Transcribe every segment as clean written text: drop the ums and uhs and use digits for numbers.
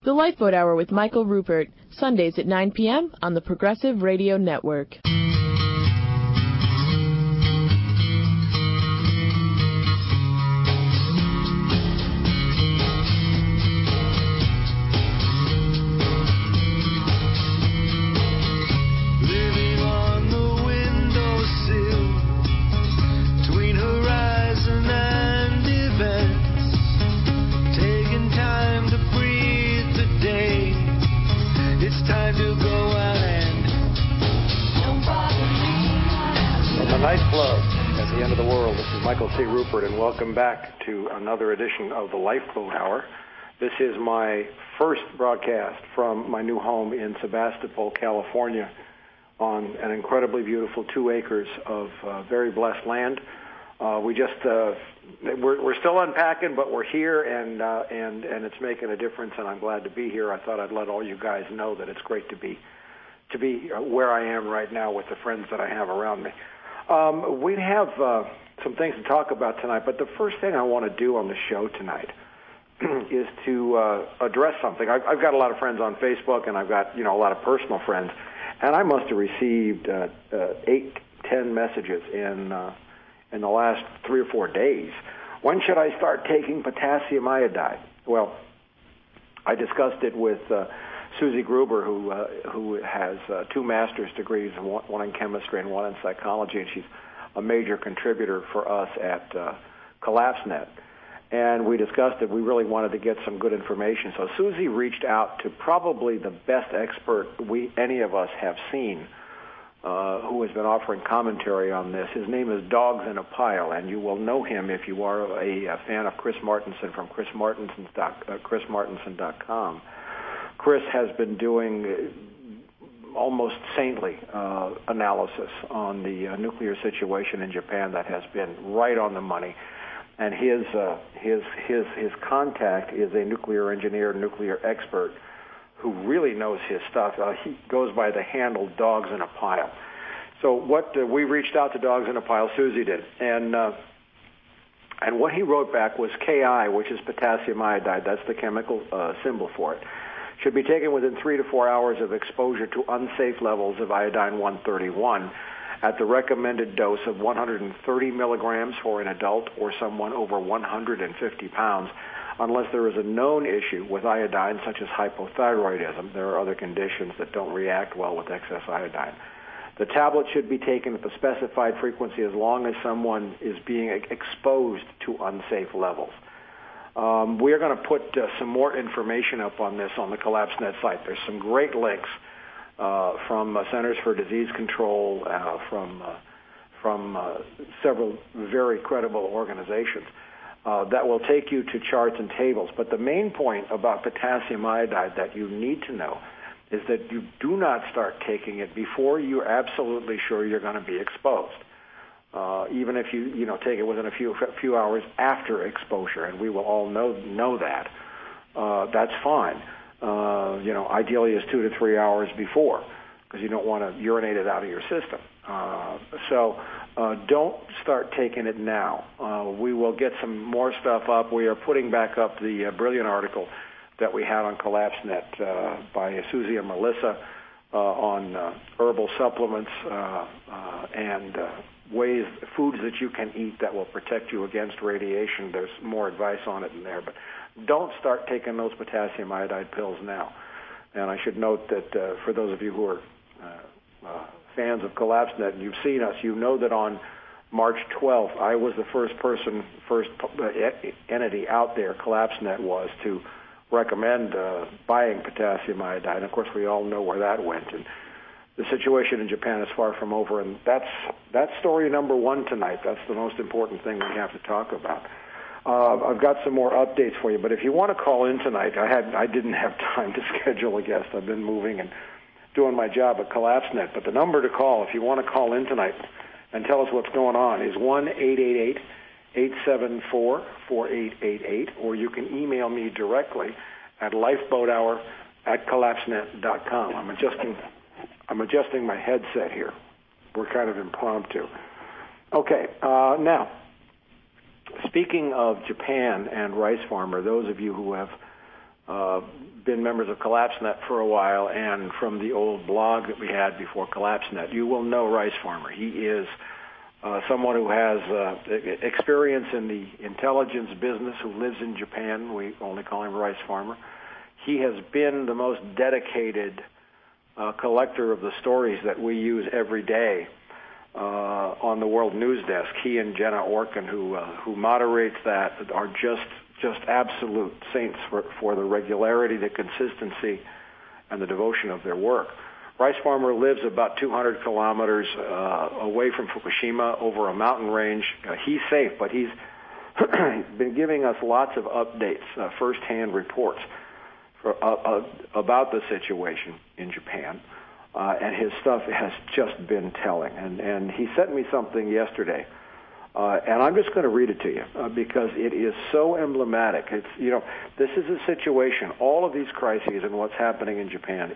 The Lifeboat Hour with Michael Rupert, Sundays at 9 p.m. on the Progressive Radio Network. Michael C. Rupert, and welcome back to another edition of the Lifeboat Hour. This is my first broadcast from my new home in Sebastopol, California, on an incredibly beautiful 2 acres of very blessed land. We're still unpacking, but we're here, and it's making a difference, and I'm glad to be here. I thought I'd let all you guys know that it's great to be where I am right now with the friends that I have around me. We have some things to talk about tonight, but the first thing I want to do on the show tonight is to address something. I've got a lot of friends on Facebook, and I've got a lot of personal friends, and I must have received 8-10 messages in the last 3 or 4 days. When should I start taking potassium iodide? Well, I discussed it with Susie Gruber, who has 2 master's degrees, one in chemistry and one in psychology, and she's a major contributor for us at CollapseNet. And we discussed it. We really wanted to get some good information. So Susie reached out to probably the best expert any of us have seen, who has been offering commentary on this. His name is Dogs in a Pile, and you will know him if you are a fan of Chris Martenson from chrismartenson.com. Chris has been doing almost saintly analysis on the nuclear situation in Japan that has been right on the money. And his contact is a nuclear engineer, nuclear expert who really knows his stuff. He goes by the handle Dogs in a Pile. So we reached out to Dogs in a Pile, Susie did, and what he wrote back was Ki, which is potassium iodide. That's the chemical symbol for it. Should be taken within 3 to 4 hours of exposure to unsafe levels of iodine-131 at the recommended dose of 130 milligrams for an adult or someone over 150 pounds, unless there is a known issue with iodine, such as hypothyroidism. There are other conditions that don't react well with excess iodine. The tablet should be taken at the specified frequency as long as someone is being exposed to unsafe levels. We are going to put some more information up on this on the CollapseNet site. There's some great links from Centers for Disease Control, from several very credible organizations that will take you to charts and tables. But the main point about potassium iodide that you need to know is that you do not start taking it before you're absolutely sure you're going to be exposed. Even if you take it within a few hours after exposure, and we will all know that, that's fine. Ideally is 2 to 3 hours before, because you don't want to urinate it out of your system. So don't start taking it now. We will get some more stuff up. We are putting back up the brilliant article that we had on CollapseNet by Susie and Melissa on herbal supplements and foods that you can eat that will protect you against radiation. There's more advice on it in there, but don't start taking those potassium iodide pills now. And I should note that for those of you who are fans of CollapseNet and you've seen us, you know that on March 12th, I was the first entity out there, CollapseNet was, to recommend buying potassium iodide. And of course, we all know where that went. And the situation in Japan is far from over, and that's story number 1 tonight. That's the most important thing we have to talk about. I've got some more updates for you, but if you want to call in tonight, I didn't have time to schedule a guest. I've been moving and doing my job at CollapseNet. But the number to call, if you want to call in tonight and tell us what's going on, is 1-888-874-4888, or you can email me directly at lifeboathour@collapsenet.com. I'm adjusting my headset here. We're kind of impromptu. Okay, now, speaking of Japan and rice farmer, those of you who have been members of CollapseNet for a while and from the old blog that we had before CollapseNet, you will know Rice Farmer. He is someone who has experience in the intelligence business, who lives in Japan. We only call him Rice Farmer. He has been the most dedicated collector of the stories that we use every day on the World News Desk. He and Jenna Orkin, who moderates that, are just absolute saints for the regularity, the consistency, and the devotion of their work. Rice Farmer lives about 200 kilometers away from Fukushima over a mountain range. He's safe, but he's been giving us lots of updates, first-hand reports about the situation in Japan. And his stuff has just been telling. And he sent me something yesterday. And I'm just going to read it to you because it is so emblematic. It's, this is a situation, all of these crises and what's happening in Japan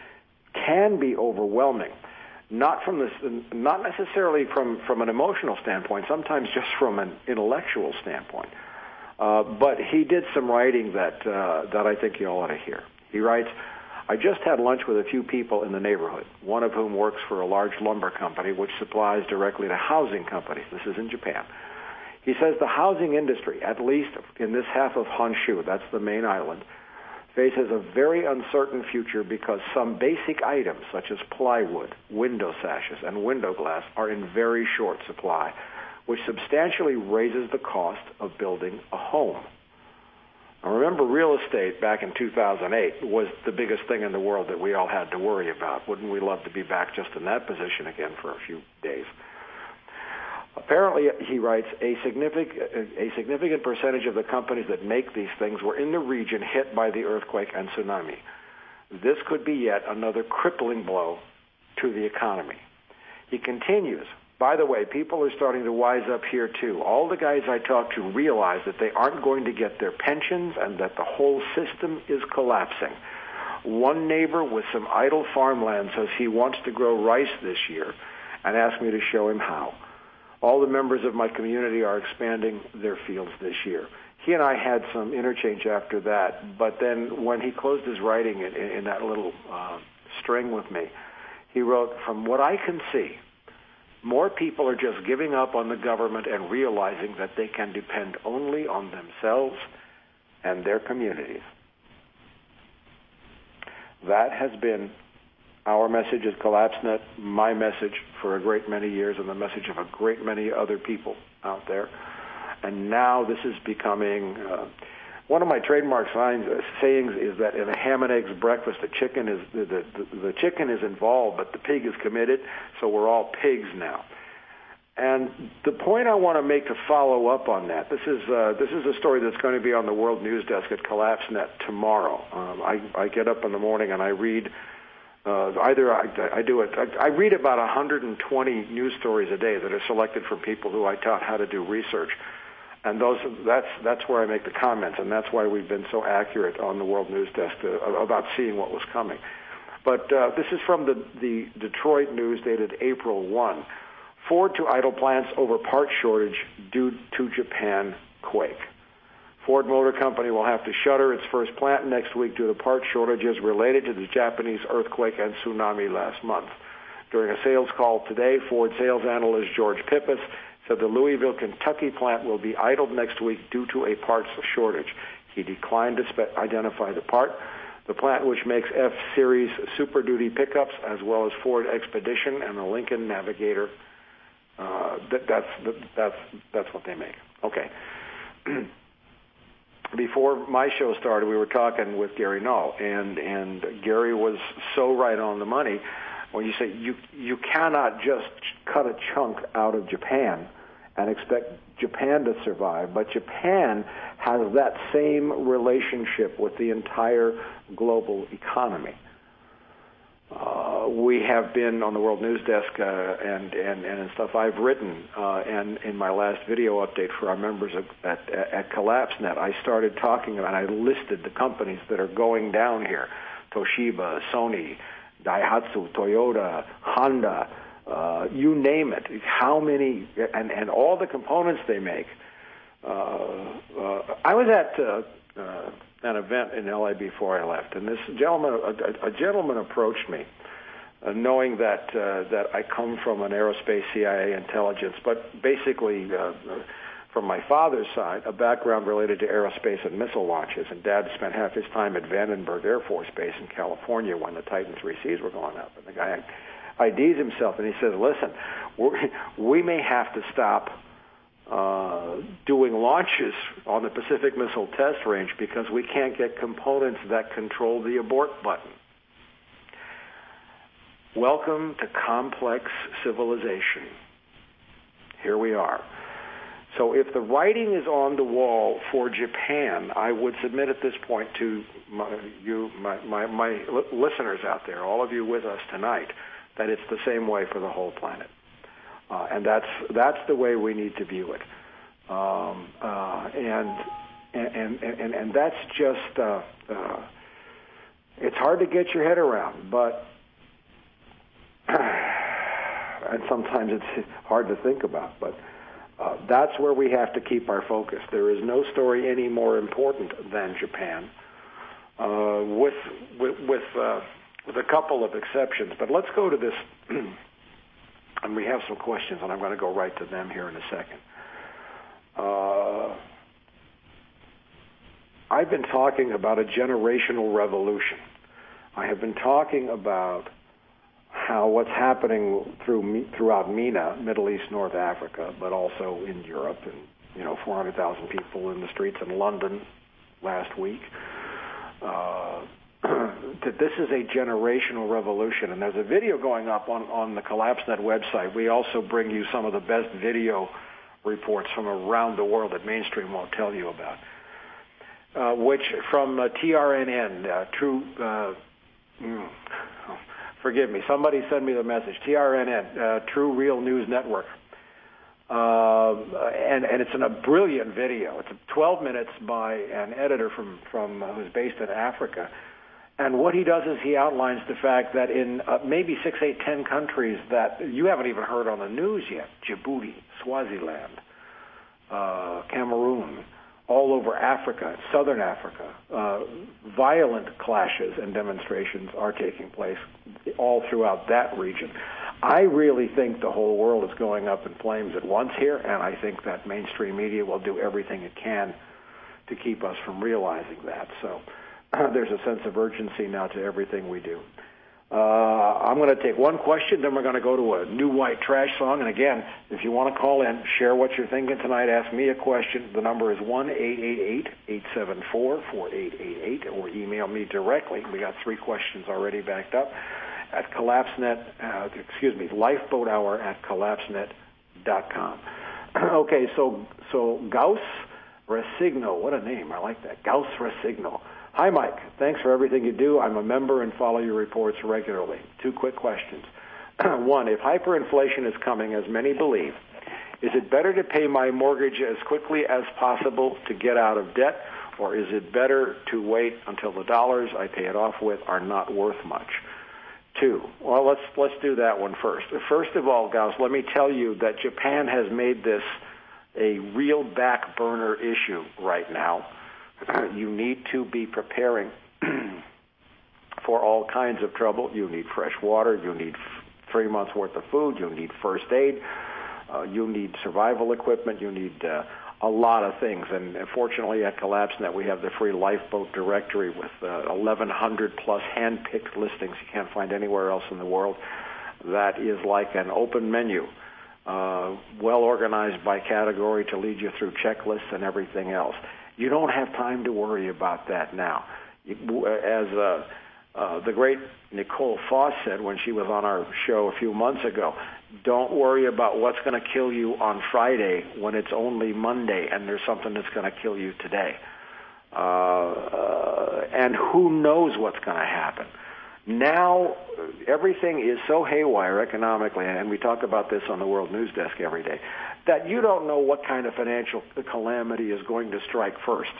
can be overwhelming, not necessarily from an emotional standpoint, sometimes just from an intellectual standpoint. But he did some writing that I think you ought to hear. He writes, I just had lunch with a few people in the neighborhood, one of whom works for a large lumber company which supplies directly to housing companies. This is in Japan. He says the housing industry, at least in this half of Honshu, that's the main island, faces a very uncertain future because some basic items such as plywood, window sashes, and window glass are in very short supply, which substantially raises the cost of building a home. Now remember, real estate back in 2008 was the biggest thing in the world that we all had to worry about. Wouldn't we love to be back just in that position again for a few days? Apparently, he writes, a significant percentage of the companies that make these things were in the region hit by the earthquake and tsunami. This could be yet another crippling blow to the economy. He continues, by the way, people are starting to wise up here too. All the guys I talk to realize that they aren't going to get their pensions and that the whole system is collapsing. One neighbor with some idle farmland says he wants to grow rice this year and asked me to show him how. All the members of my community are expanding their fields this year. He and I had some interchange after that, but then when he closed his writing in that little string with me, he wrote, from what I can see, more people are just giving up on the government and realizing that they can depend only on themselves and their communities. That has been our message at CollapseNet, my message for a great many years, and the message of a great many other people out there. And now this is becoming one of my trademark sayings is that in a ham and eggs breakfast, the chicken is involved, but the pig is committed. So we're all pigs now. And the point I want to make to follow up on that, this is a story that's going to be on the World News Desk at CollapseNet tomorrow. I get up in the morning and I read. I read about 120 news stories a day that are selected from people who I taught how to do research, and that's where I make the comments, and that's why we've been so accurate on the World News Desk about seeing what was coming. But this is from the Detroit News dated April 1. Ford to idle plants over part shortage due to Japan quake. Ford Motor Company will have to shutter its first plant next week due to part shortages related to the Japanese earthquake and tsunami last month. During a sales call today, Ford sales analyst George Pippas said the Louisville, Kentucky plant will be idled next week due to a parts shortage. He declined to identify the part. The plant, which makes F-Series Super Duty pickups as well as Ford Expedition and the Lincoln Navigator, that's what they make. Okay. Before my show started, we were talking with Gary Null, and Gary was so right on the money when you say you cannot just cut a chunk out of Japan and expect Japan to survive, but Japan has that same relationship with the entire global economy. We have been on the World News Desk and in stuff I've written, and in my last video update for our members at CollapseNet, I started talking about, I listed the companies that are going down here: Toshiba, Sony, Daihatsu, Toyota, Honda, you name it. How many, and all the components they make. I was at an event in LA before I left, and this gentleman, a gentleman approached me, knowing that I come from an aerospace CIA intelligence, but basically from my father's side, a background related to aerospace and missile launches. And Dad spent half his time at Vandenberg Air Force Base in California when the Titan 3Cs were going up. And the guy IDs himself, and he says, listen, we may have to stop doing launches on the Pacific Missile Test Range because we can't get components that control the abort button. Welcome to complex civilization. Here we are. So if the writing is on the wall for Japan, I would submit at this point to my listeners out there, all of you with us tonight, that it's the same way for the whole planet. And that's the way we need to view it. And that's just, it's hard to get your head around, but, and sometimes it's hard to think about, but that's where we have to keep our focus. There is no story any more important than Japan, with a couple of exceptions. But let's go to this, and we have some questions, and I'm going to go right to them here in a second. I've been talking about a generational revolution. I have been talking about how what's happening throughout MENA, Middle East, North Africa, but also in Europe, and 400,000 people in the streets in London last week. That this is a generational revolution, and there's a video going up on the CollapseNet website. We also bring you some of the best video reports from around the world that mainstream won't tell you about, which from TRNN, forgive me, somebody send me the message, TRNN, True Real News Network. And it's a brilliant video. It's 12 minutes by an editor from who's based in Africa. And what he does is he outlines the fact that in maybe 6, 8, 10 countries that you haven't even heard on the news yet, Djibouti, Swaziland, Cameroon, all over Africa, Southern Africa, violent clashes and demonstrations are taking place all throughout that region. I really think the whole world is going up in flames at once here, and I think that mainstream media will do everything it can to keep us from realizing that. So there's a sense of urgency now to everything we do. I'm going to take one question, then we're going to go to a new white trash song. And again, if you want to call in, share what you're thinking tonight, ask me a question. The number is 1-888-874-4888, or email me directly. We got 3 questions already backed up at lifeboathour@collapsenet.com. Okay, so Gauss Resigno, what a name, I like that, Gauss Resigno. Hi, Mike. Thanks for everything you do. I'm a member and follow your reports regularly. 2 quick questions. 1, if hyperinflation is coming, as many believe, is it better to pay my mortgage as quickly as possible to get out of debt, or is it better to wait until the dollars I pay it off with are not worth much? 2, well, let's do that one first. First of all, Gauss, let me tell you that Japan has made this a real back burner issue right now. You need to be preparing for all kinds of trouble. You need fresh water. You need 3 months' worth of food. You need first aid. You need survival equipment. You need a lot of things. And fortunately, at CollapseNet, we have the free lifeboat directory with 1,100-plus hand-picked listings you can't find anywhere else in the world. That is like an open menu, well organized by category to lead you through checklists and everything else. You don't have time to worry about that now. As the great Nicole Foss said when she was on our show a few months ago, don't worry about what's going to kill you on Friday when it's only Monday and there's something that's going to kill you today. And who knows what's going to happen. Now, everything is so haywire economically, and we talk about this on the World News Desk every day, that you don't know what kind of financial calamity is going to strike first.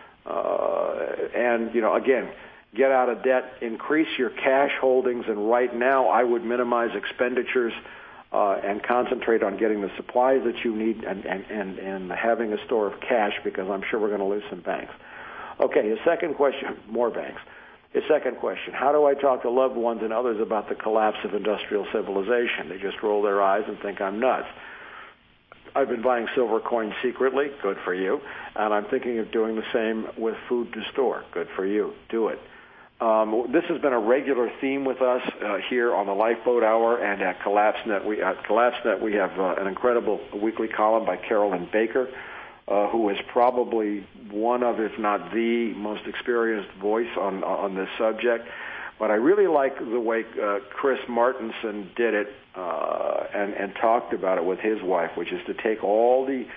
And, again, get out of debt, increase your cash holdings, and right now I would minimize expenditures and concentrate on getting the supplies that you need and having a store of cash, because I'm sure we're going to lose some banks. Okay, his second question, more banks. His second question, how do I talk to loved ones and others about the collapse of industrial civilization? They just roll their eyes and think I'm nuts. I've been buying silver coins secretly. Good for you. And I'm thinking of doing the same with food to store. Good for you. Do it. This has been a regular theme with us here on the Lifeboat Hour and at CollapseNet. At CollapseNet, we have an incredible weekly column by Carolyn Baker, who is probably one of, if not the most experienced voice on this subject. But I really like the way Chris Martenson did it and talked about it with his wife, which is to take all the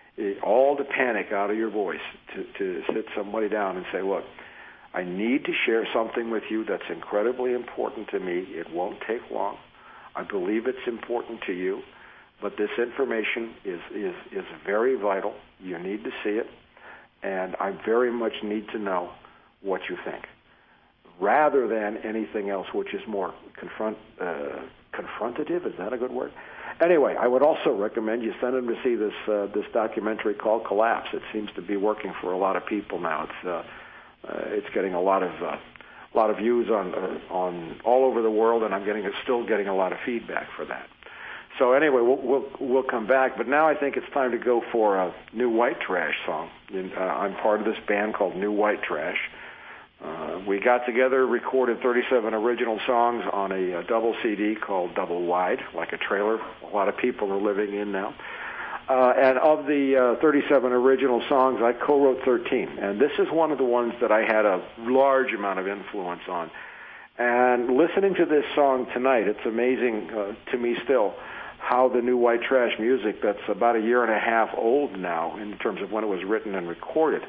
panic out of your voice, to sit somebody down and say, look, I need to share something with you that's incredibly important to me. It won't take long. I believe it's important to you, but this information is very vital. You need to see it, and I very much need to know what you think, rather than anything else, which is more confrontative. Is that a good word? Anyway, I would also recommend you send them to see this documentary called Collapse. It seems to be working for a lot of people now. It's getting a lot of views on all over the world, and still getting a lot of feedback for that. So anyway, we'll come back, but now I think it's time to go for a New White Trash song. I'm part of this band called New White Trash. We got together, recorded 37 original songs on a double CD called Double Wide, like a trailer a lot of people are living in now. And of the 37 original songs, I co-wrote 13. And this is one of the ones that I had a large amount of influence on. And listening to this song tonight, it's amazing to me still how the New White Trash music that's about a year and a half old now in terms of when it was written and recorded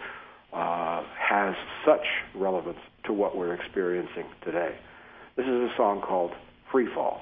has such relevance to what we're experiencing today. This is a song called Free Fall.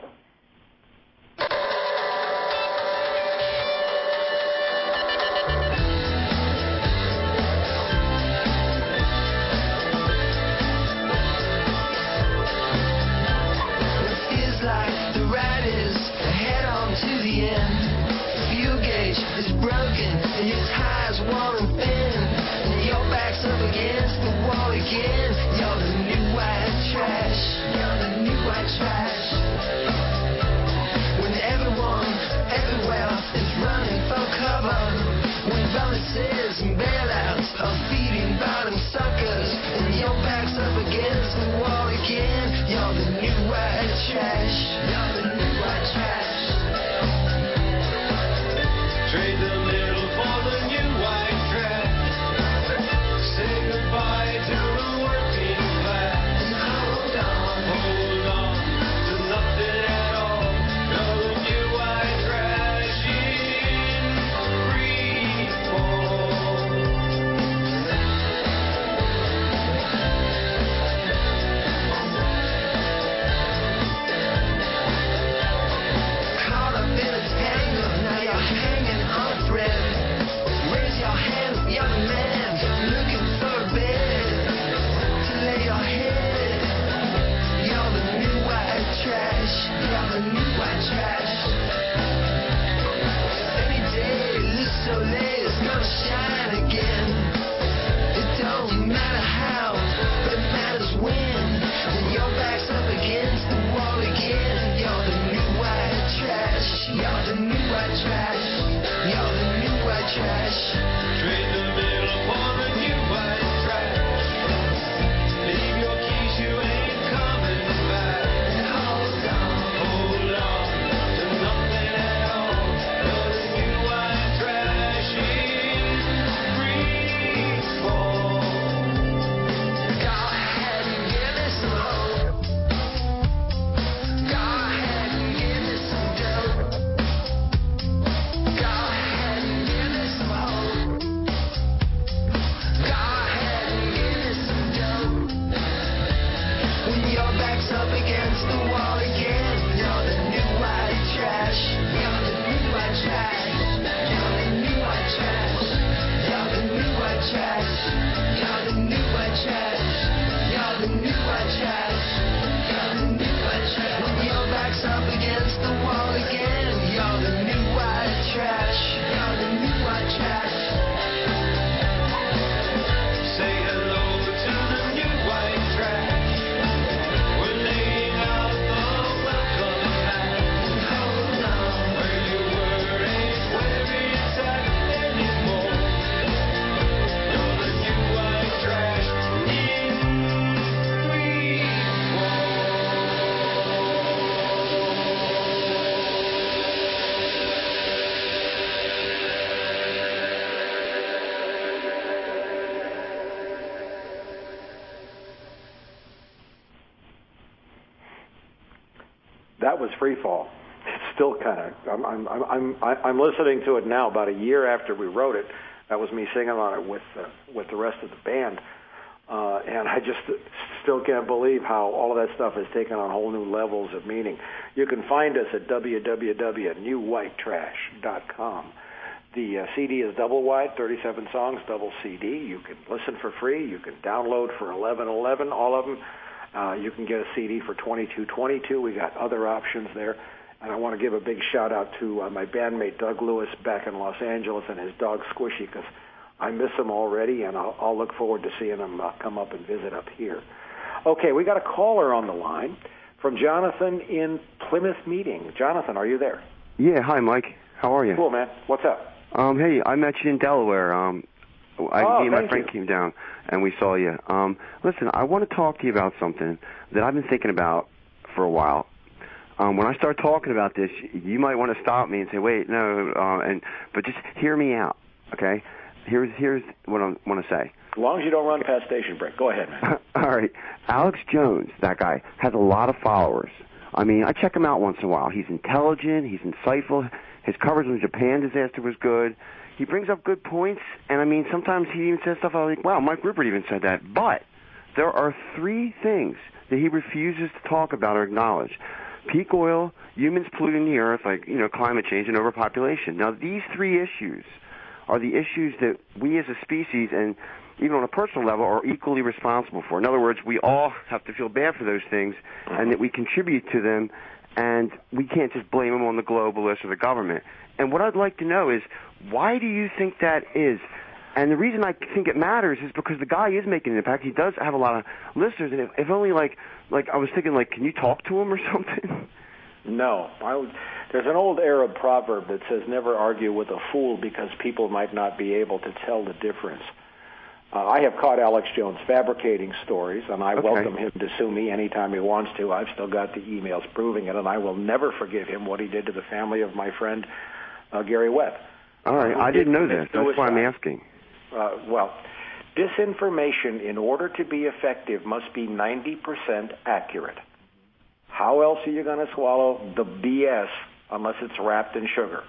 Say hello that was Free Fall. It's still kind of. I'm listening to it now, about a year after we wrote it. That was me singing on it with the rest of the band, and I just still can't believe how all of that stuff has taken on whole new levels of meaning. You can find us at www.newwhitetrash.com. The CD is double wide, 37 songs, double CD. You can listen for free. You can download for $11.11, all of them. You can get a CD for $22.22. We got other options there. And I want to give a big shout-out to my bandmate Doug Lewis back in Los Angeles and his dog Squishy, because I miss him already, and I'll look forward to seeing him come up and visit up here. Okay, we got a caller on the line from Jonathan in Plymouth Meeting. Jonathan, are you there? Yeah, hi, Mike. How are you? Cool, man. What's up? Hey, I met you in Delaware. Me and my friend came down, and we saw you. Listen, I want to talk to you about something that I've been thinking about for a while. When I start talking about this, you might want to stop me and say, wait, no, but just hear me out, okay? Here's what I want to say. As long as you don't run past station break. Go ahead, man. All right. Alex Jones, that guy, has a lot of followers. I mean, I check him out once in a while. He's intelligent. He's insightful. His coverage on the Japan disaster was good. He brings up good points, and, I mean, sometimes he even says stuff like, wow, Mike Rupert even said that. But there are three things that he refuses to talk about or acknowledge. Peak oil, humans polluting the earth, like, climate change and overpopulation. Now, these three issues are the issues that we as a species, and even on a personal level, are equally responsible for. In other words, we all have to feel bad for those things, and that we contribute to them, and we can't just blame them on the globalists or the government. And what I'd like to know is, why do you think that is? And the reason I think it matters is because the guy is making an impact. He does have a lot of listeners, and if only like I was thinking, can you talk to him or something? No. There's an old Arab proverb that says, never argue with a fool because people might not be able to tell the difference. I have caught Alex Jones fabricating stories, and I welcome him to sue me anytime he wants to. I've still got the emails proving it, and I will never forgive him what he did to the family of my friend Gary Webb. All right. I didn't know that. That's why I'm asking. Well, disinformation, in order to be effective, must be 90% accurate. How else are you going to swallow the BS unless it's wrapped in sugar?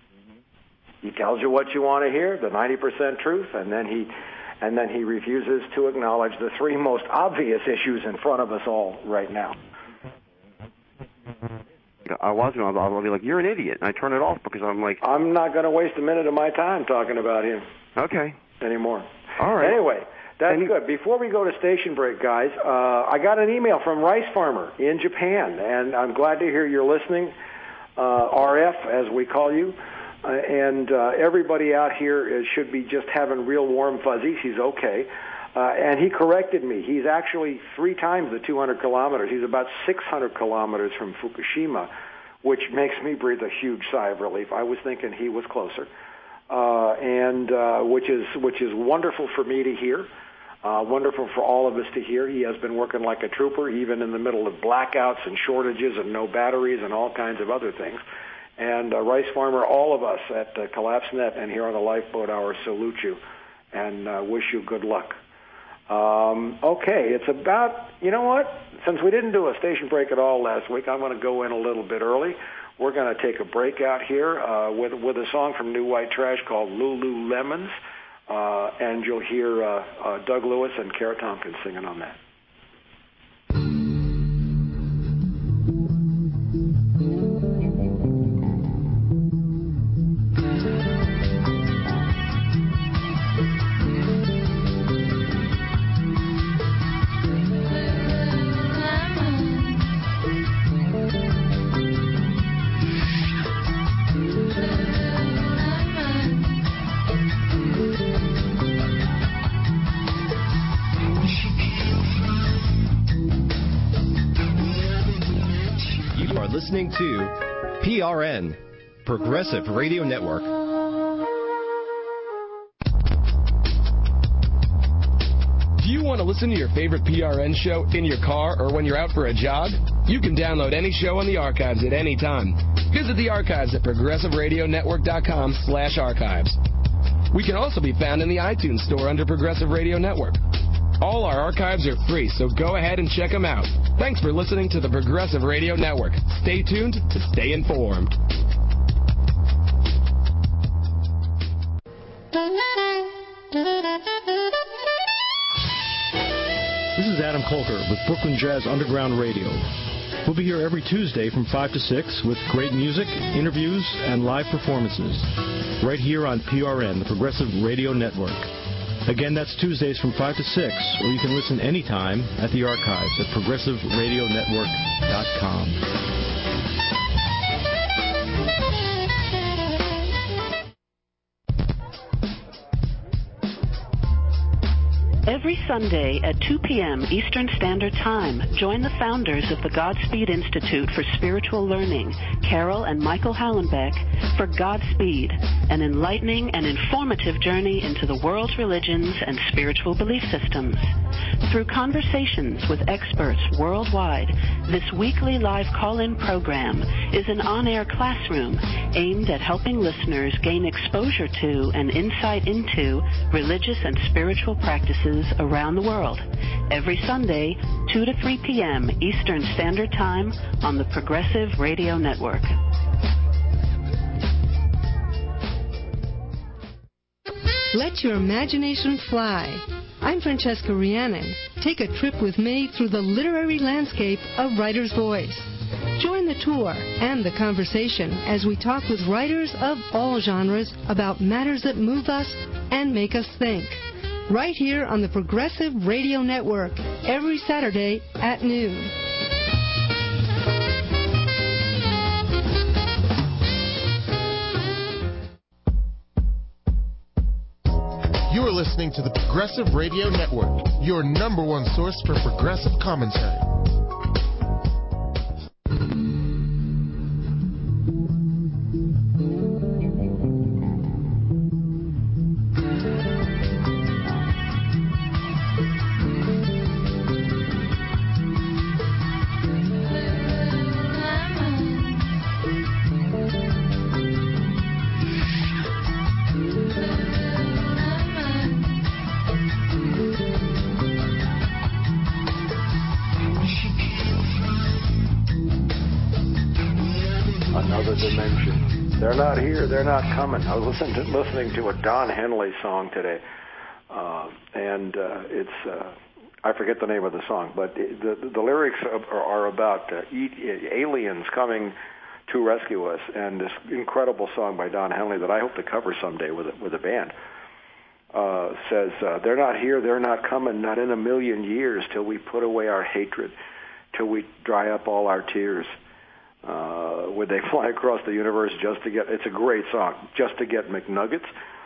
He tells you what you want to hear, the 90% truth, and then he refuses to acknowledge the three most obvious issues in front of us all right now. I'll be like, you're an idiot, and I turn it off because I'm like... I'm not going to waste a minute of my time talking about him. Okay. Anymore. All right. Anyway, that's good. Before we go to station break, guys, I got an email from Rice Farmer in Japan, and I'm glad to hear you're listening, RF, as we call you. And everybody out here should be just having real warm fuzzies. He's okay. And he corrected me. He's actually 3 times the 200 kilometers. He's about 600 kilometers from Fukushima, which makes me breathe a huge sigh of relief. I was thinking he was closer, and which is wonderful for me to hear, wonderful for all of us to hear. He has been working like a trooper, even in the middle of blackouts and shortages and no batteries and all kinds of other things. And Rice Farmer, all of us at CollapseNet and here on the Lifeboat Hour salute you and wish you good luck. Okay, it's about, you know what? Since we didn't do a station break at all last week, I'm going to go in a little bit early. We're going to take a break out here with a song from New White Trash called Lululemons, and you'll hear Doug Lewis and Kara Tompkins singing on that. Listening to PRN, Progressive Radio Network. Do you want to listen to your favorite PRN show in your car or when you're out for a jog? You can download any show on the archives at any time. Visit the archives at progressiveradionetwork.com/archives. We can also be found in the iTunes store under Progressive Radio Network. All our archives are free, so go ahead and check them out. Thanks for listening to the Progressive Radio Network. Stay tuned to stay informed. This is Adam Colker with Brooklyn Jazz Underground Radio. We'll be here every Tuesday from 5 to 6 with great music, interviews, and live performances. Right here on PRN, the Progressive Radio Network. Again, that's Tuesdays from 5 to 6, or you can listen anytime at the archives at progressiveradionetwork.com. Every Sunday at 2 p.m. Eastern Standard Time, join the founders of the Godspeed Institute for Spiritual Learning, Carol and Michael Hallenbeck, for Godspeed, an enlightening and informative journey into the world's religions and spiritual belief systems. Through conversations with experts worldwide, this weekly live call-in program is an on-air classroom aimed at helping listeners gain exposure to and insight into religious and spiritual practices around the world. Every Sunday, 2 to 3 p.m. Eastern Standard Time on the Progressive Radio Network. Let your imagination fly. I'm Francesca Rhiannon. Take a trip with me through the literary landscape of Writer's Voice. Join the tour and the conversation as we talk with writers of all genres about matters that move us and make us think. Right here on the Progressive Radio Network, every Saturday at noon. You are listening to the Progressive Radio Network, your number one source for progressive commentary. They're not here. They're not coming. I was listening to a Don Henley song today, and it's I forget the name of the song, but the lyrics are about aliens coming to rescue us, and this incredible song by Don Henley that I hope to cover someday with a band says, "They're not here. They're not coming. Not in a million years till we put away our hatred, till we dry up all our tears." Would they fly across the universe just to get? It's a great song, just to get McNuggets,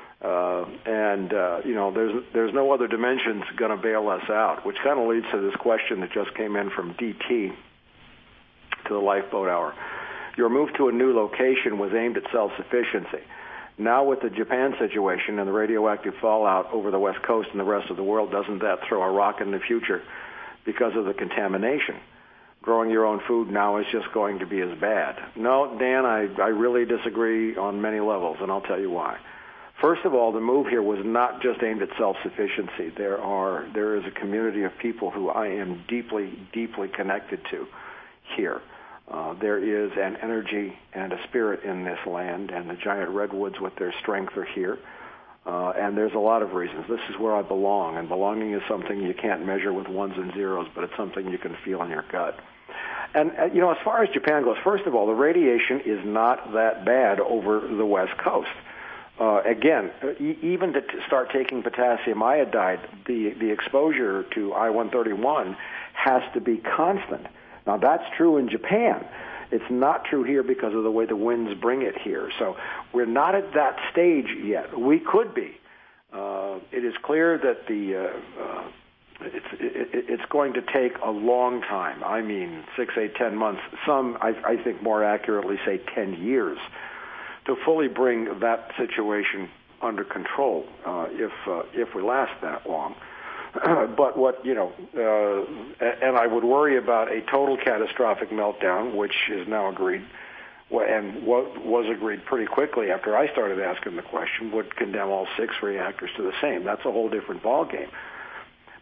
and there's no other dimensions going to bail us out, which kind of leads to this question that just came in from DT to the Lifeboat Hour. Your move to a new location was aimed at self-sufficiency. Now with the Japan situation and the radioactive fallout over the West Coast and the rest of the world, doesn't that throw a rock in the future because of the contamination? Growing your own food now is just going to be as bad. No, Dan, I really disagree on many levels, and I'll tell you why. First of all, the move here was not just aimed at self-sufficiency. There is a community of people who I am deeply, deeply connected to here. There is an energy and a spirit in this land, and the giant redwoods with their strength are here. And there's a lot of reasons. This is where I belong, and belonging is something you can't measure with ones and zeros, but it's something you can feel in your gut. And, as far as Japan goes, first of all, the radiation is not that bad over the West Coast. Again, even to start taking potassium iodide, the exposure to I-131 has to be constant. Now, that's true in Japan. It's not true here because of the way the winds bring it here. So we're not at that stage yet. We could be. It is clear that it's going to take a long time. I mean, 6, 8, 10 months. Some, I think more accurately, say 10 years to fully bring that situation under control if we last that long. But and I would worry about a total catastrophic meltdown, which is now agreed, and was agreed pretty quickly after I started asking the question, would condemn all 6 reactors to the same. That's a whole different ballgame.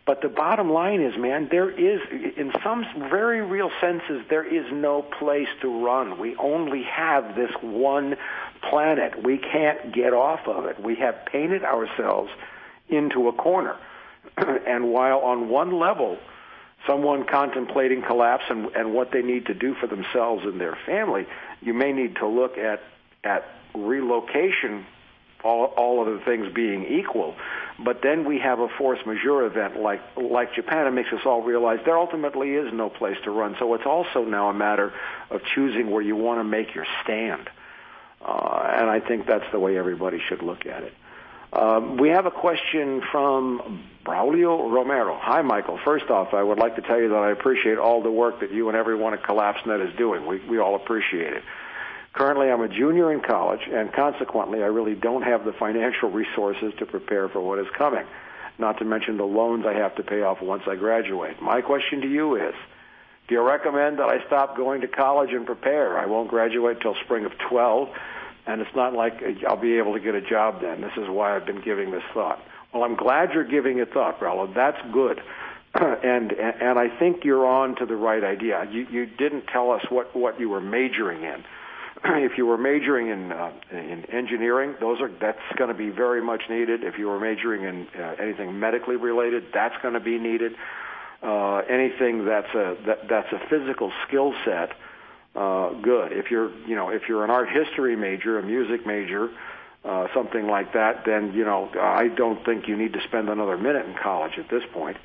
But the bottom line is, man, there is, in some very real senses, there is no place to run. We only have this one planet. We can't get off of it. We have painted ourselves into a corner. And while on one level, someone contemplating collapse and what they need to do for themselves and their family, you may need to look at relocation, all other things being equal. But then we have a force majeure event like Japan. It makes us all realize there ultimately is no place to run. So it's also now a matter of choosing where you want to make your stand. And I think that's the way everybody should look at it. We have a question from Braulio Romero. Hi, Michael. First off, I would like to tell you that I appreciate all the work that you and everyone at CollapseNet is doing. We all appreciate it. Currently, I'm a junior in college, and consequently, I really don't have the financial resources to prepare for what is coming, not to mention the loans I have to pay off once I graduate. My question to you is, do you recommend that I stop going to college and prepare? I won't graduate till spring of 12, and it's not like I'll be able to get a job then. This is why I've been giving this thought. Well, I'm glad you're giving it thought, Raul. That's good. And I think you're on to the right idea. You didn't tell us what you were majoring in. If you were majoring in engineering, that's going to be very much needed. If you were majoring in anything medically related, that's going to be needed. Anything that's a physical skill set, good. If you're an art history major, a music major, something like that, then I don't think you need to spend another minute in college at this point,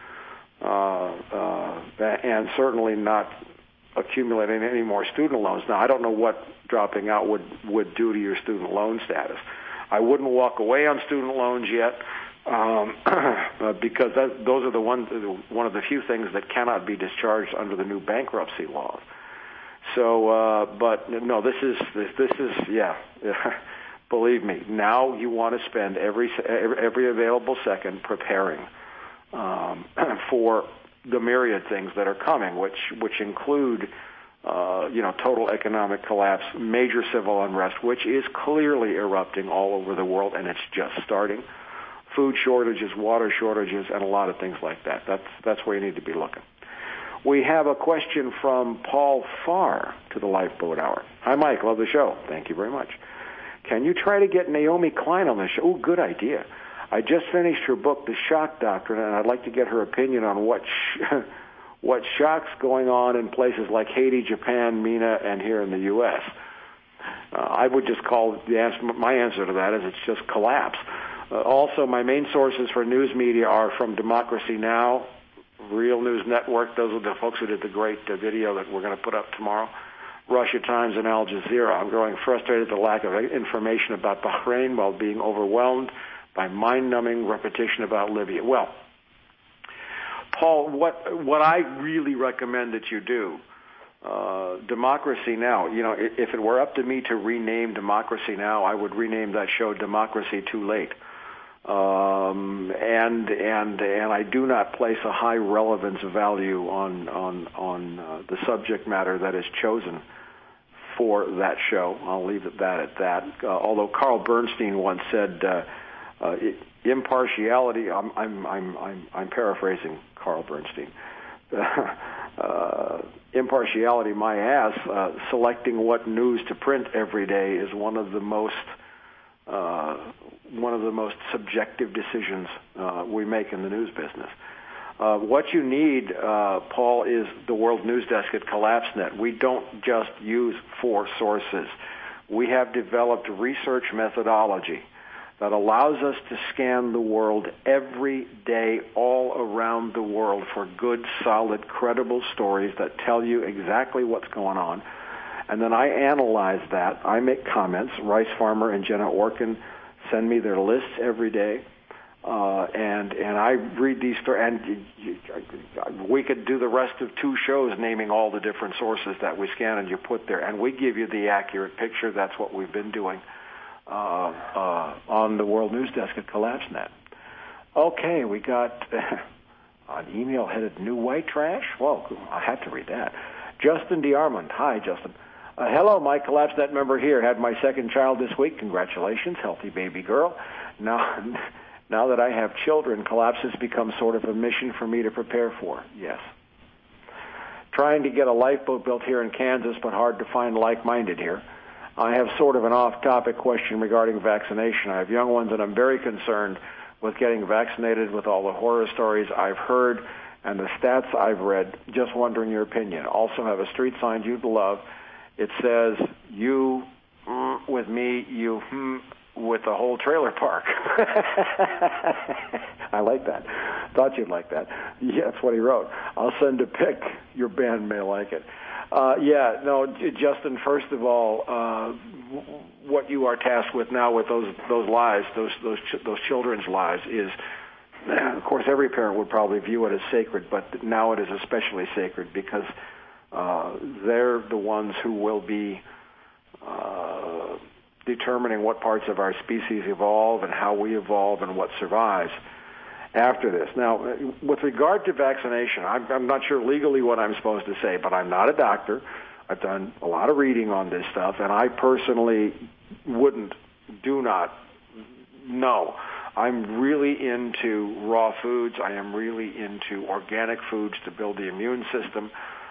and certainly not accumulating any more student loans. Now, I don't know what dropping out would do to your student loan status. I wouldn't walk away on student loans yet, because those are one of the few things that cannot be discharged under the new bankruptcy laws. So, but no, this is yeah. Believe me, now you want to spend every available second preparing for the myriad things that are coming, which include total economic collapse, major civil unrest, which is clearly erupting all over the world, and it's just starting. Food shortages, water shortages, and a lot of things like that. That's where you need to be looking. We have a question from Paul Farr to the Lifeboat Hour. Hi, Mike. Love the show. Thank you very much. Can you try to get Naomi Klein on the show? Oh, good idea. I just finished her book, The Shock Doctrine, and I'd like to get her opinion on what shock's going on in places like Haiti, Japan, MENA, and here in the U.S. I would just call my answer to that is it's just collapse. Also, my main sources for news media are from Democracy Now!, Real News Network. Those are the folks who did the great video that we're going to put up tomorrow. Russia Times and Al Jazeera. I'm growing frustrated at the lack of information about Bahrain while being overwhelmed by mind-numbing repetition about Libya. Well, Paul, what I really recommend that you do, Democracy Now!, if it were up to me to rename Democracy Now!, I would rename that show Democracy Too Late. And I do not place a high relevance value on the subject matter that is chosen for that show. I'll leave it at that. Although Carl Bernstein once said, impartiality. I'm paraphrasing Carl Bernstein. Impartiality, my ass. Selecting what news to print every day is one of the most subjective decisions we make in the news business. What you need, Paul, is the World News Desk at CollapseNet. We don't just use 4 sources. We have developed research methodology that allows us to scan the world every day all around the world for good, solid, credible stories that tell you exactly what's going on. And then I analyze that. I make comments. Rice Farmer and Jenna Orkin send me their lists every day. And I read these stories. And we could do the rest of 2 shows naming all the different sources that we scan and you put there. And we give you the accurate picture. That's what we've been doing on the World News Desk at CollapseNet. Okay, we got an email headed New White Trash. Whoa, I had to read that. Justin DeArmond. Hi, Justin. Hello, Mike, CollapseNet member here. Had my second child this week. Congratulations, healthy baby girl. Now Now that I have children, collapse has become sort of a mission for me to prepare for. Yes. Trying to get a lifeboat built here in Kansas, but hard to find like-minded here. I have sort of an off-topic question regarding vaccination. I have young ones, and I'm very concerned with getting vaccinated with all the horror stories I've heard and the stats I've read. Just wondering your opinion. Also have a street sign you'd love. It says, you with me, you with the whole trailer park. I like that. Thought you'd like that. Yeah, that's what he wrote. I'll send a pic. Your band may like it. Justin, first of all, what you are tasked with now with those lives, those children's lives is, of course, every parent would probably view it as sacred, but now it is especially sacred because they're the ones who will be determining what parts of our species evolve and how we evolve and what survives after this. Now, with regard to vaccination, I'm not sure legally what I'm supposed to say, but I'm not a doctor. I've done a lot of reading on this stuff, and I personally do not know. I'm really into raw foods. I am really into organic foods to build the immune system.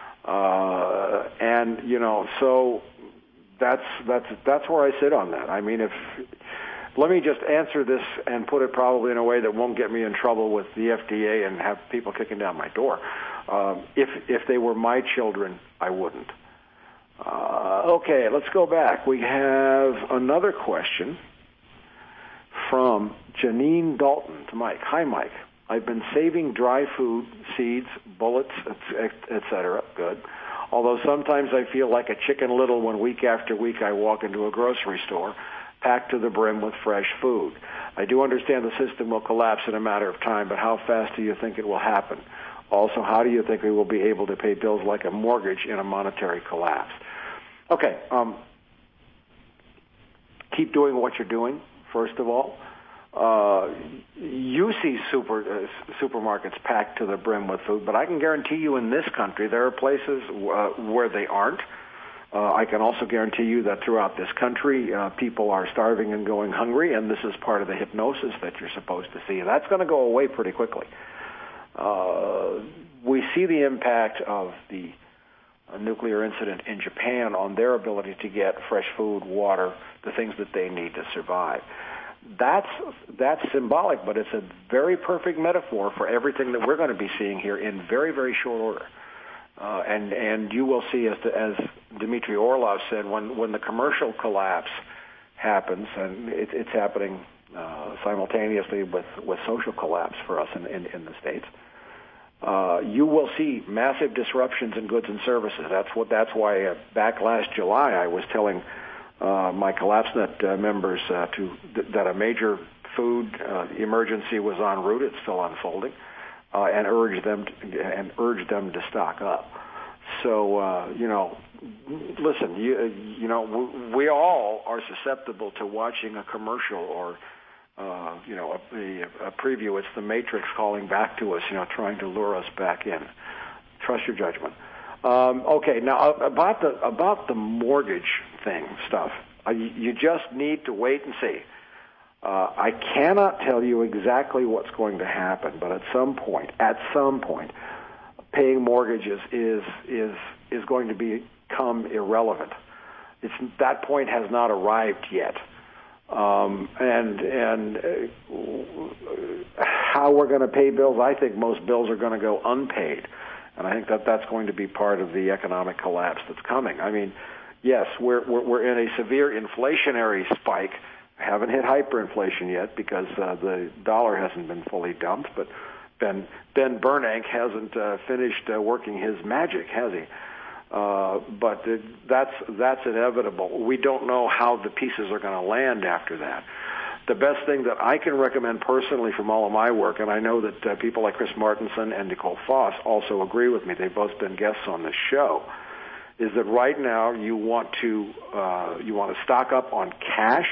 So that's where I sit on that. I mean, let me just answer this and put it probably in a way that won't get me in trouble with the FDA and have people kicking down my door. If they were my children, I wouldn't. Okay, let's go back. We have another question from Janine Dalton to Mike. Hi, Mike. I've been saving dry food, seeds, bullets, etc. Good. Although sometimes I feel like a Chicken Little when week after week I walk into a grocery store packed to the brim with fresh food. I do understand the system will collapse in a matter of time, but how fast do you think it will happen? Also, how do you think we will be able to pay bills like a mortgage in a monetary collapse? Okay, keep doing what you're doing, first of all. You see supermarkets packed to the brim with food, but I can guarantee you in this country there are places where they aren't. I can also guarantee you that throughout this country, people are starving and going hungry, and this is part of the hypnosis that you're supposed to see. That's going to go away pretty quickly. We see the impact of the nuclear incident in Japan on their ability to get fresh food, water, the things that they need to survive. That's symbolic, but it's a very perfect metaphor for everything that we're going to be seeing here in very, very short order. And you will see, as Dmitry Orlov said, when the commercial collapse happens, and it's happening simultaneously with social collapse for us in the States, you will see massive disruptions in goods and services. That's why back last July I was telling my CollapseNet members that a major food emergency was en route. It's still unfolding, and urged them to stock up. So listen, we all are susceptible to watching a commercial or a preview. It's the Matrix calling back to us, trying to lure us back in. Trust your judgment. Okay, now about the mortgage stuff, you just need to wait and see. I cannot tell you exactly what's going to happen, but at some point, paying mortgages is going to become irrelevant. That point has not arrived yet. And how we're going to pay bills, I think most bills are going to go unpaid. And I think that's going to be part of the economic collapse that's coming. I mean, yes, we're in a severe inflationary spike. Haven't hit hyperinflation yet because the dollar hasn't been fully dumped. But Ben Bernanke hasn't finished working his magic, has he? But that's inevitable. We don't know how the pieces are going to land after that. The best thing that I can recommend personally from all of my work, and I know that people like Chris Martenson and Nicole Foss also agree with me, they've both been guests on this show, is that right now you want to stock up on cash.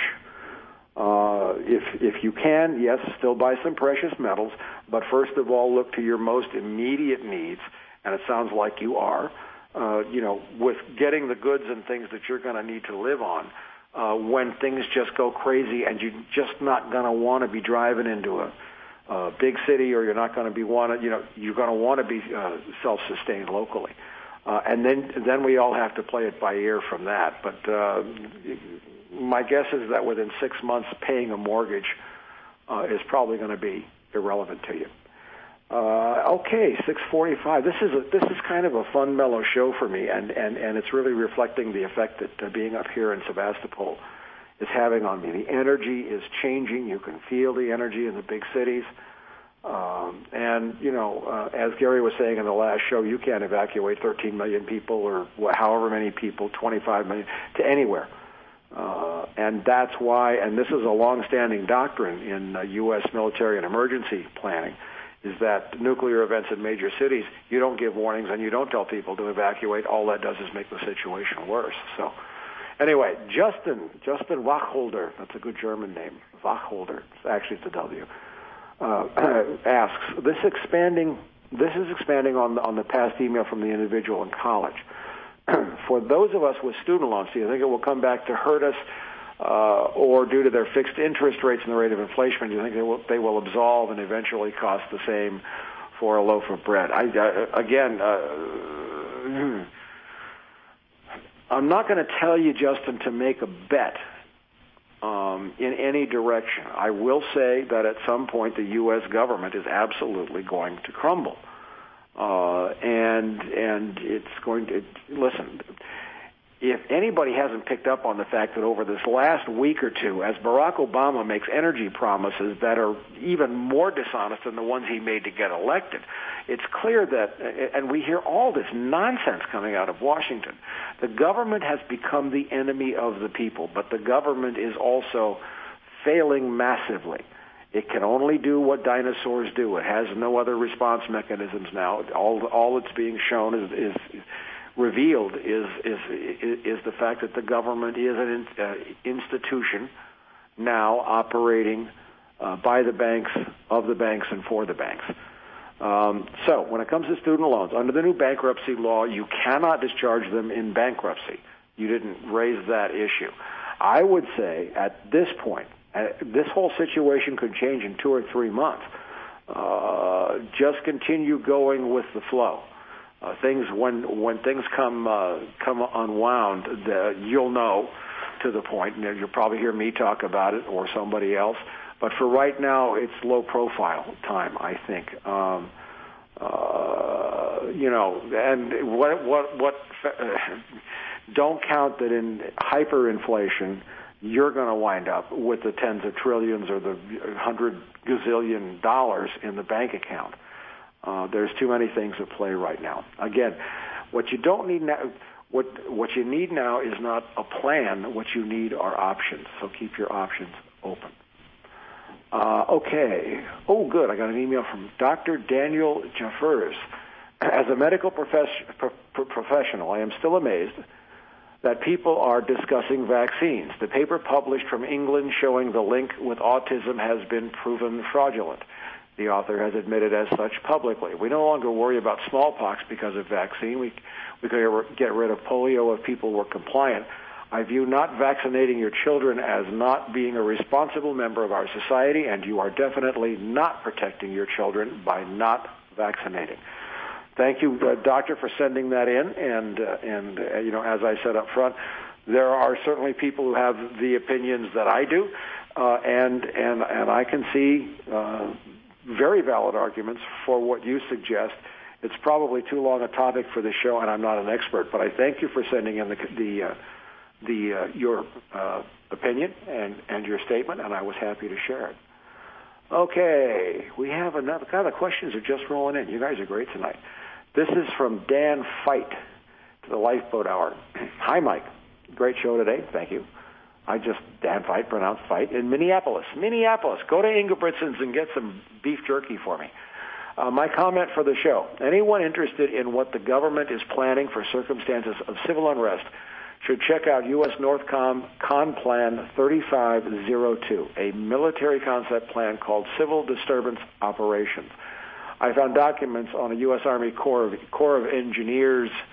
If you can, yes, still buy some precious metals, but first of all, look to your most immediate needs, and it sounds like you are. With getting the goods and things that you're going to need to live on, when things just go crazy and you're just not going to want to be driving into a big city, or you're not going to be you're going to want to be self-sustained locally. And then we all have to play it by ear from that. But my guess is that within 6 months, paying a mortgage is probably going to be irrelevant to you. Okay, 6:45. This is kind of a fun, mellow show for me, and it's really reflecting the effect that being up here in Sebastopol is having on me. The energy is changing. You can feel the energy in the big cities. And, as Gary was saying in the last show, you can't evacuate 13 million people or however many people, 25 million, to anywhere. And that's why, and this is a long-standing doctrine in U.S. military and emergency planning, is that nuclear events in major cities, you don't give warnings and you don't tell people to evacuate. All that does is make the situation worse. So anyway, Justin Wachholder, that's a good German name, Wachholder, actually it's a W, asks, this is expanding on the past email from the individual in college. For those of us with student loans, do you think it will come back to hurt us, or due to their fixed interest rates and the rate of inflation, do you think they will absolve and eventually cost the same for a loaf of bread? I'm not going to tell you, Justin, to make a bet in any direction. I will say that at some point the U.S. government is absolutely going to crumble. And it's going to, listen, if anybody hasn't picked up on the fact that over this last week or two, as Barack Obama makes energy promises that are even more dishonest than the ones he made to get elected, it's clear that, and we hear all this nonsense coming out of Washington, the government has become the enemy of the people, but the government is also failing massively. It can only do what dinosaurs do. It has no other response mechanisms now. All that's being shown is revealed is the fact that the government is an institution now operating by the banks, of the banks, and for the banks. So when it comes to student loans, under the new bankruptcy law, you cannot discharge them in bankruptcy. You didn't raise that issue. I would say at this point, this whole situation could change in 2 or 3 months. Just continue going with the flow. When things come unwound, you'll know to the point, and you'll probably hear me talk about it or somebody else. But for right now, it's low profile time, I think. And don't count that in hyperinflation, you're going to wind up with the tens of trillions or the 100 gazillion dollars in the bank account. There's too many things at play right now. Again, what you don't need now, what you need now is not a plan. What you need are options. So keep your options open. Okay. Oh, good. I got an email from Dr. Daniel Jaffers. As a medical professional, I am still amazed that people are discussing vaccines. The paper published from England showing the link with autism has been proven fraudulent. The author has admitted as such publicly. We no longer worry about smallpox because of vaccine. We could get rid of polio if people were compliant. I view not vaccinating your children as not being a responsible member of our society, and you are definitely not protecting your children by not vaccinating. Thank you, doctor, for sending that in. And as I said up front, there are certainly people who have the opinions that I do, and I can see very valid arguments for what you suggest. It's probably too long a topic for the show, and I'm not an expert, but I thank you for sending in your opinion and your statement, and I was happy to share it. Okay, we have another kind of questions are just rolling in. You guys are great tonight. This is from Dan Fight to the Lifeboat Hour. Hi, Mike. Great show today. Thank you. Dan Fight, pronounced Fight, in Minneapolis. Go to Ingebrigtsen's and get some beef jerky for me. My comment for the show. Anyone interested in what the government is planning for circumstances of civil unrest should check out U.S. Northcom Conplan 3502, a military concept plan called Civil Disturbance Operations. I found documents on a U.S. Army Corps of Engineers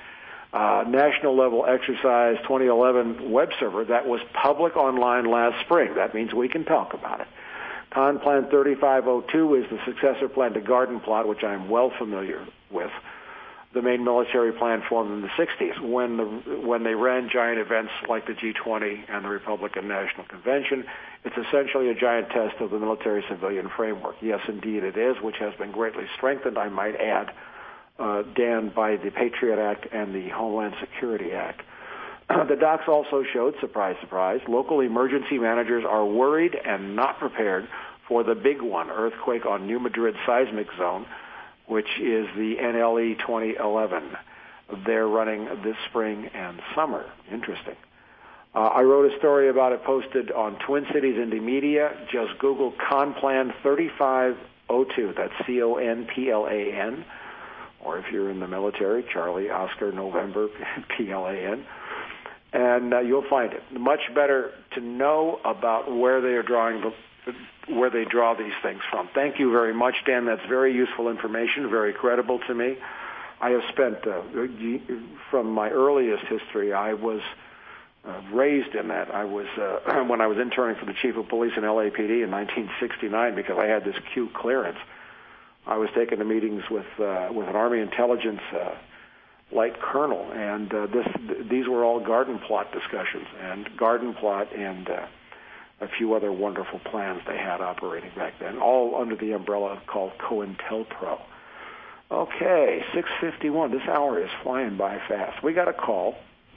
national level exercise 2011 web server that was public online last spring. That means we can talk about it. Con Plan 3502 is the successor plan to Garden Plot, which I'm well familiar with. The main military plan formed in the 60s when they ran giant events like the G20 and the Republican National Convention. It's essentially a giant test of the military-civilian framework. Yes, indeed it is, which has been greatly strengthened, I might add, Dan, by the Patriot Act and the Homeland Security Act. The docs also showed, surprise, surprise, local emergency managers are worried and not prepared for the big one, earthquake on New Madrid seismic zone, which is the NLE 2011. They're running this spring and summer. Interesting. I wrote a story about it posted on Twin Cities Indie Media. Just Google Conplan 3502. That's CONPLAN. Or if you're in the military, Charlie, Oscar, November, PLAN. And you'll find it. Much better to know about where they are where they draw these things from. Thank you very much, Dan. That's very useful information, very credible to me. I have spent, from my earliest history, I was raised in that. I was, when I was interning for the chief of police in LAPD in 1969, because I had this Q clearance, I was taken to meetings with an Army intelligence light colonel, and these were all Garden Plot discussions, and Garden Plot and a few other wonderful plans they had operating back then, all under the umbrella called COINTELPRO. Okay, 6:51. This hour is flying by fast. We got a call,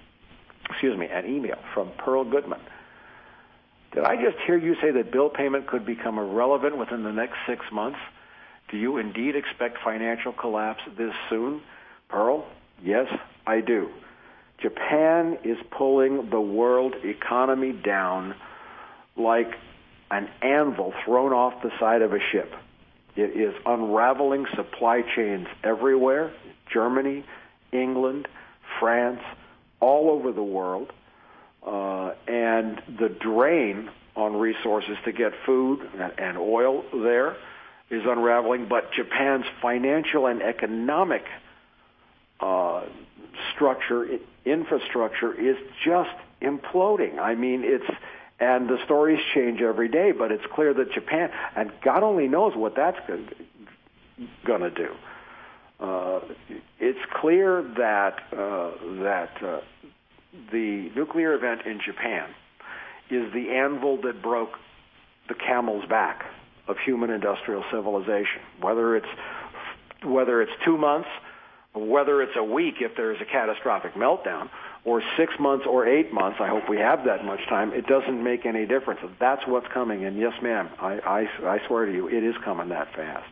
an email from Pearl Goodman. Did I just hear you say that bill payment could become irrelevant within the next 6 months? Do you indeed expect financial collapse this soon? Pearl, yes, I do. Japan is pulling the world economy down like an anvil thrown off the side of a ship. It is unraveling supply chains everywhere, Germany, England, France, all over the world, and the drain on resources to get food and oil there is unraveling, but Japan's financial and economic infrastructure is just imploding. I mean, and the stories change every day, but it's clear that Japan, and God only knows what that's going to do. It's clear that the nuclear event in Japan is the anvil that broke the camel's back of human industrial civilization. Whether it's 2 months, whether it's a week if there is a catastrophic meltdown, or 6 months or 8 months, I hope we have that much time, it doesn't make any difference. That's what's coming, and yes, ma'am, I swear to you, it is coming that fast.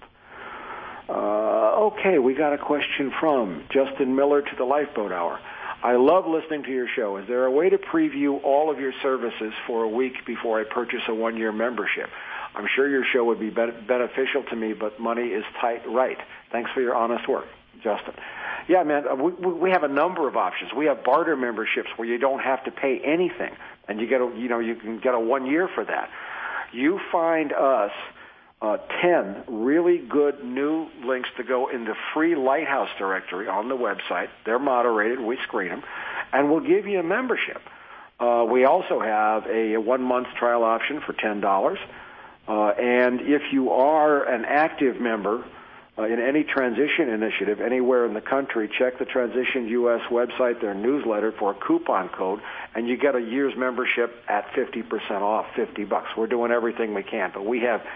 Okay, we got a question from Justin Miller to the Lifeboat Hour. I love listening to your show. Is there a way to preview all of your services for a week before I purchase a 1-year membership? I'm sure your show would be beneficial to me, but money is tight. Right. Thanks for your honest work, Justin. Yeah, man, we have a number of options. We have barter memberships where you don't have to pay anything, and you can get a 1 year for that. You find us 10 really good new links to go in the free Lighthouse directory on the website. They're moderated. We screen them, and we'll give you a membership. We also have a 1-month trial option for $10. And if you are an active member in any transition initiative anywhere in the country, check the Transition U.S. website, their newsletter, for a coupon code, and you get a year's membership at 50% off, $50. We're doing everything we can, but we have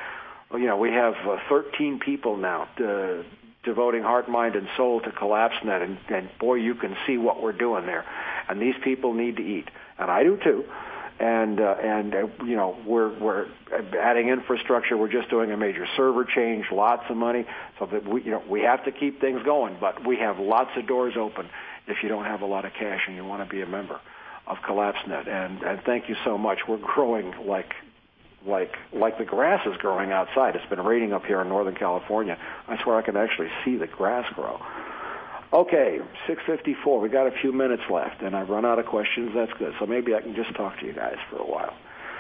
13 people now devoting heart, mind, and soul to CollapseNet, and boy, you can see what we're doing there. And these people need to eat, and I do too. And we're adding infrastructure. We're just doing a major server change, lots of money, so that we have to keep things going. But we have lots of doors open if you don't have a lot of cash and you want to be a member of CollapseNet. And thank you so much. We're growing like the grass is growing outside. It's been raining up here in Northern California. I swear I can actually see the grass grow. Okay, 6:54. We got a few minutes left, and I've run out of questions. That's good. So maybe I can just talk to you guys for a while.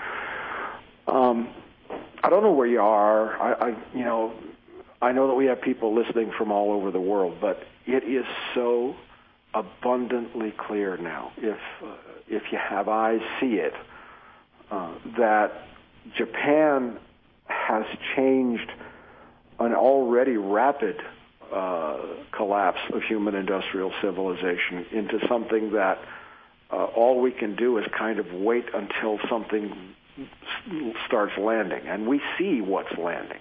I don't know where you are. I know that we have people listening from all over the world, but it is so abundantly clear now, if you have eyes, see it, that Japan has changed an already rapid collapse of human industrial civilization into something that all we can do is kind of wait until something starts landing, and we see what's landing.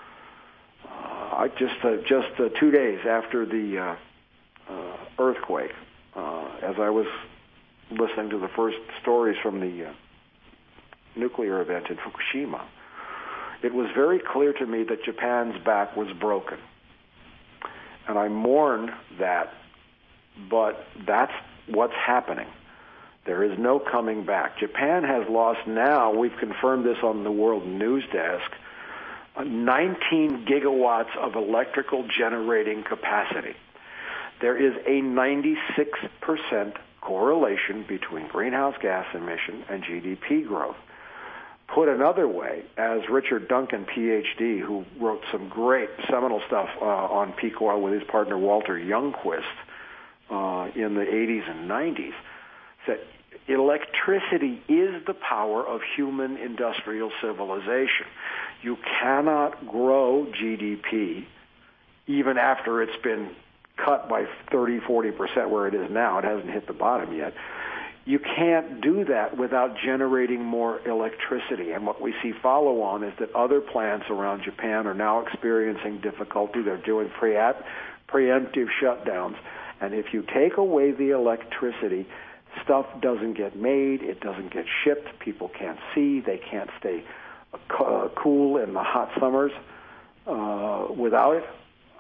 Just 2 days after the earthquake, as I was listening to the first stories from the nuclear event in Fukushima, it was very clear to me that Japan's back was broken. And I mourn that, but that's what's happening. There is no coming back. Japan has lost now, we've confirmed this on the World News Desk, 19 gigawatts of electrical generating capacity. There is a 96% correlation between greenhouse gas emission and GDP growth. Put another way, as Richard Duncan, Ph.D., who wrote some great seminal stuff on peak oil with his partner Walter Youngquist in the 80s and 90s, said electricity is the power of human industrial civilization. You cannot grow GDP even after it's been cut by 30, 40% where it is now. It hasn't hit the bottom yet. You can't do that without generating more electricity. And what we see follow on is that other plants around Japan are now experiencing difficulty. They're doing preemptive shutdowns. And if you take away the electricity, stuff doesn't get made, it doesn't get shipped, people can't see, they can't stay cool in the hot summers without it.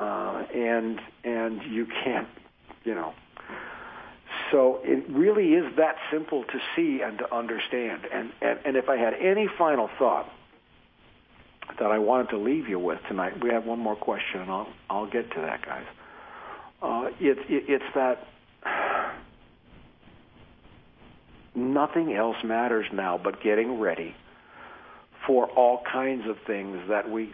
And you can't, So it really is that simple to see and to understand. And if I had any final thought that I wanted to leave you with tonight, we have one more question, and I'll get to that, guys. It's that nothing else matters now but getting ready for all kinds of things that we,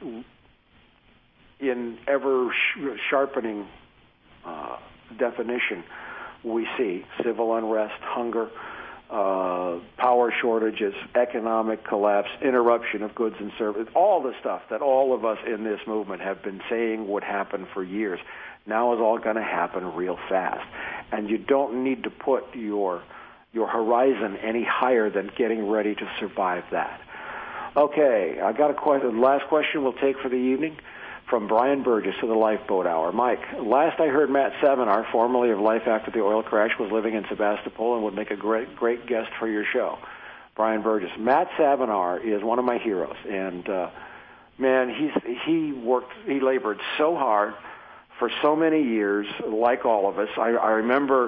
in ever sharpening definition, we see: civil unrest, hunger, power shortages, economic collapse, interruption of goods and services, all the stuff that all of us in this movement have been saying would happen for years, now is all going to happen real fast. And you don't need to put your horizon any higher than getting ready to survive that. Okay, I got a question. The last question we'll take for the evening from Brian Burgess of the Lifeboat Hour. Mike, last I heard, Matt Savinar, formerly of Life After the Oil Crash, was living in Sebastopol and would make a great guest for your show. Brian Burgess. Matt Savinar is one of my heroes, and man, he labored so hard for so many years, like all of us. I remember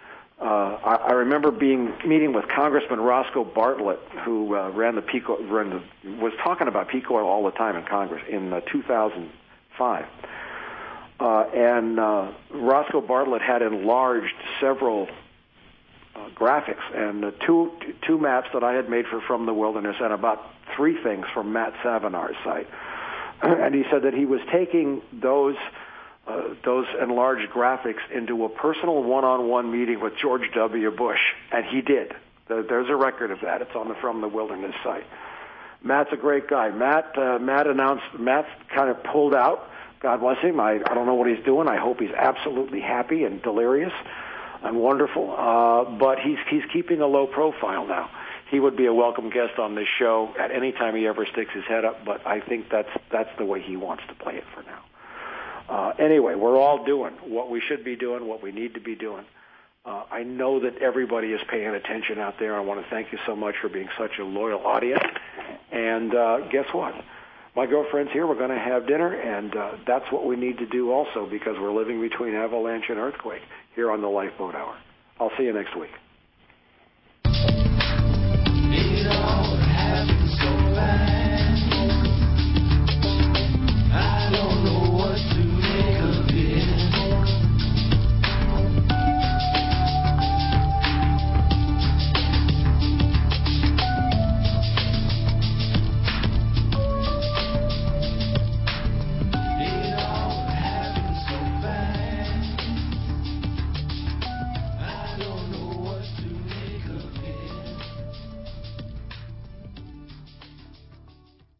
meeting with Congressman Roscoe Bartlett, who was talking about peak oil all the time in Congress in 2005. And Roscoe Bartlett had enlarged several graphics, and two maps that I had made for From the Wilderness, and about 3 things from Matt Savinar's site. And he said that he was taking those enlarged graphics into a personal one-on-one meeting with George W. Bush, and he did. There's a record of that. It's on the From the Wilderness site. Matt's a great guy. Matt kind of pulled out. God bless him. I don't know what he's doing. I hope he's absolutely happy and delirious and wonderful. But he's keeping a low profile now. He would be a welcome guest on this show at any time he ever sticks his head up, but I think that's the way he wants to play it for now. Anyway, we're all doing what we should be doing, what we need to be doing. I know that everybody is paying attention out there. I want to thank you so much for being such a loyal audience. And guess what? My girlfriend's here. We're going to have dinner, and that's what we need to do also, because we're living between avalanche and earthquake here on the Lifeboat Hour. I'll see you next week.